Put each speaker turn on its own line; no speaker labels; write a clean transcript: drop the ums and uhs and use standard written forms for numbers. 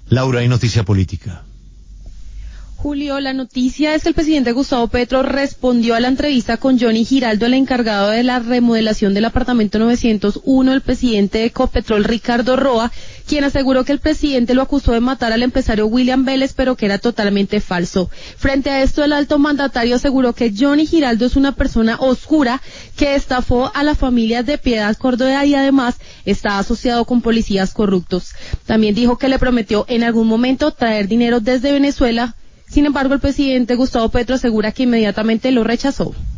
Laura, hay noticia política.
Julio, la noticia es que el presidente Gustavo Petro respondió a la entrevista con Johnny Giraldo, el encargado de la remodelación del apartamento 901 del presidente de Ecopetrol, Ricardo Roa, quien aseguró que el presidente lo acusó de matar al empresario William Vélez, pero que era totalmente falso. Frente a esto, el alto mandatario aseguró que Johnny Giraldo es una persona oscura que estafó a las familias de Piedad Córdoba y además está asociado con policías corruptos. También dijo que le prometió en algún momento traer dinero desde Venezuela. Sin embargo, el presidente Gustavo Petro asegura que inmediatamente lo rechazó.